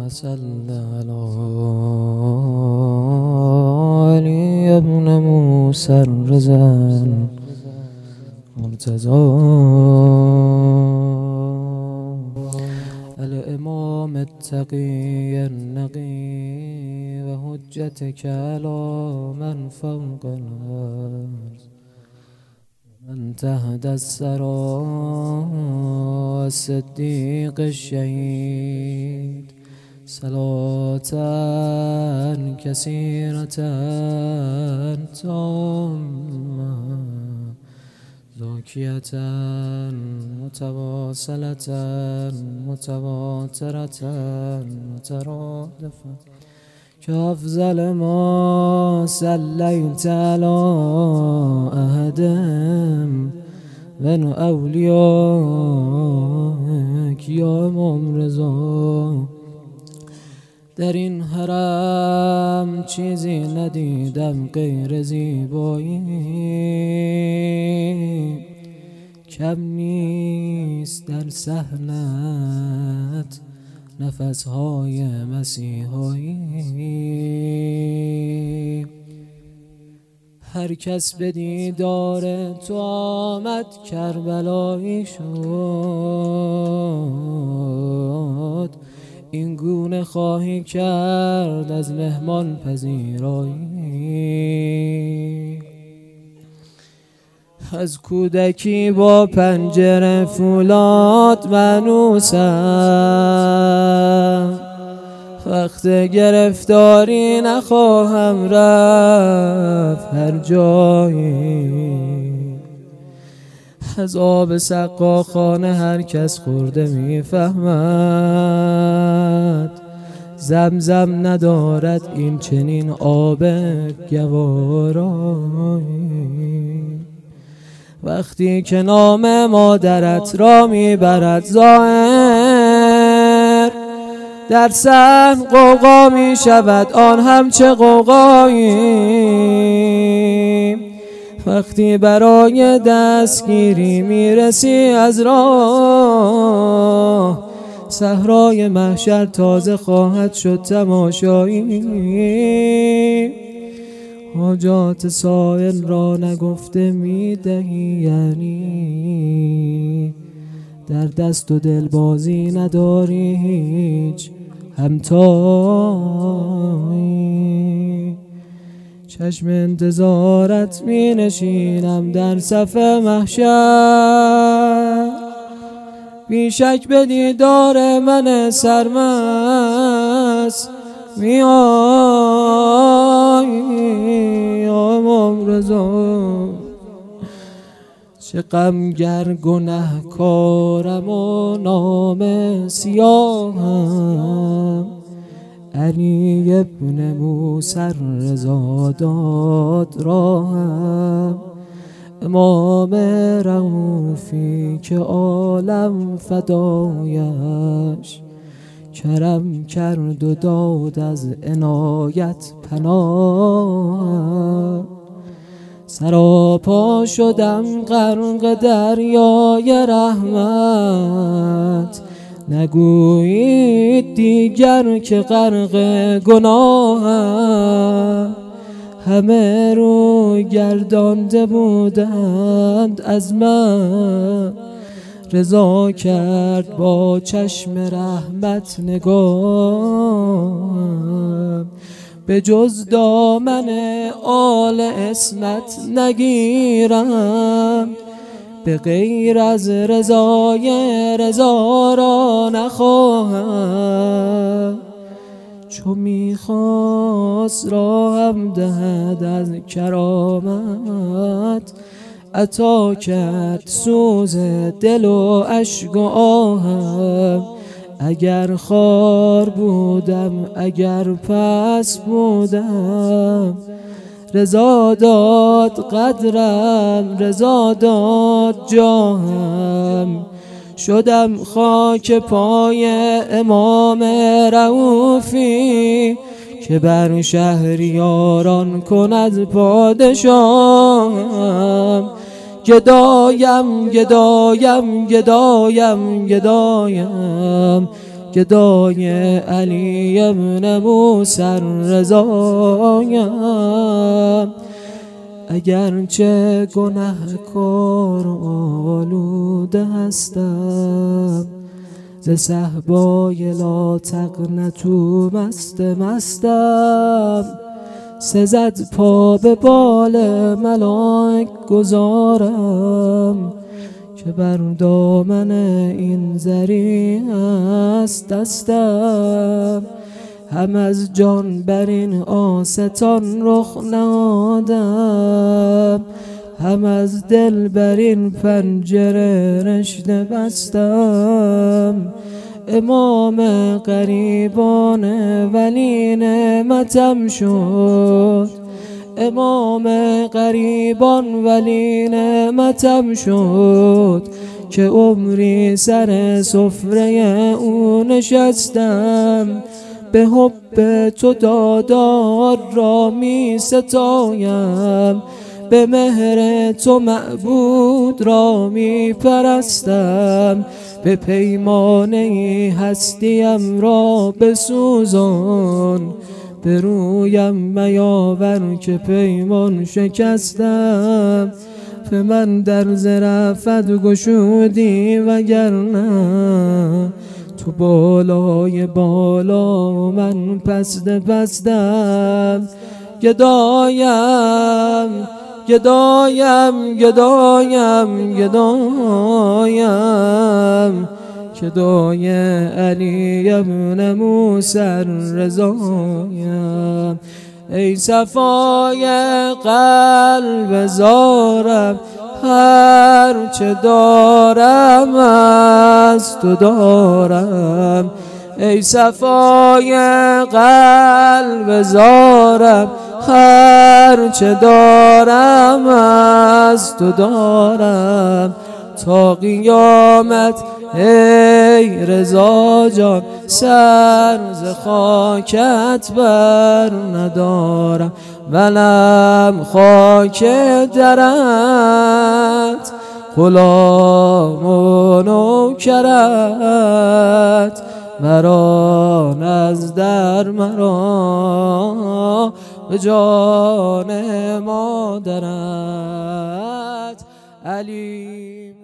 صل على علي ابن موسى الرضا مرتضى الإمام التقي النقي وحجتك على من فوق الأرض من تحت الثرى الصديق الشهيد صلاة كثيرة تامة زاكية متواصلة متواترة مترادفة كأفضل ما صليت على أحد من أولیائک یا امام رضا. در این حرم چیزی ندیدم غیر زیبایی، کم نیست در صحنت نفسهای مسیحایی. هر کس به دیدار تو آمد کربلایی شد، این گونه خواهی کرد از مهمان پذیرایی. از کودکی با پنجره فولاد منوسم، وقت گرفتاری نخواهم رفت هر جایی. از آب سقاخانه هر کس خورده میفهمد، زمزم ندارد این چنین آب گوارایی. وقتی که نام مادرت را میبرد ظاهر، در صحن غوغا می شود آن هم چه غوغایی. وقتی برای دستگیری می رسی از راه، صحرای محشر تازه خواهد شد تماشایی. حاجات سائل را نگفته می دهی، یعنی در دست و دل بازی نداری هیچ همتایی. چشم انتظارت می نشینم در صف محشر، بیشک به دیدار من سرمست می آیی امام رضا. چه غمگر گنهکارم و نام سیاهم، علی ابن موسی الرضا داد راهم. امام رؤوفی که عالم فدایش، کرم کرد و داد از عنایت پناه. سراپا شدم غرق دریای رحمت، نگویید دیگر که غرق گناهم. همه رو گردانده بودند از من، رضا کرد با چشم رحمت نگاه. به جز دامن آل عصمت نگیرم، به غیر از رضای رضا را نخواهم. چو میخواست راهم دهد از کرامت، عطا کرد سوز دل و اشک و آهم. اگر خوار بودم اگر پس بودم، رضا داد قدرم رضا داد جاهم. شدم خاک پای امام رؤوفی، که بر شهریاران کند پادشاهم. گدایم گدایم گدایم گدایم، گدای علی ابن موسی رضایم. اگرچه گنهکار و آلوده هستم، ز صهبای لا تقنطوا مستم. سزد پا به بال ملائک گذارم، که بر دامن این زری است دستم. هم از جان بر این آستان رخ نهادم، هم از دل بر این پنجره رشته بستم. امام غریبان ولی نعمتم شد، امام غریبان ولی نعمتم شد، که عمری سر سفره او نشستم. به حب تو دادار را می ستایم، به مهر تو معبود را می پرستم. به پیمانه هستیم را بسوزان، به رویم میاور که پیمان شکستم. به من در ظرفت گشودی وگرنه تو بالای بالا و من پست پستم. گدایم گدایم گدایم گدایم، گدای علی ابن موسی رضایم. ای صفای قلب زارم، هر چه دارم از تو دارم. ای صفای قلب زارم، هر چه دارم از تو دارم. تا قیامت ای رضا جان، سر ز خاکت بر ندارم. منم خاک درت، غلام و نوکرت. مرا نزدر مرا به جان مادرت. علی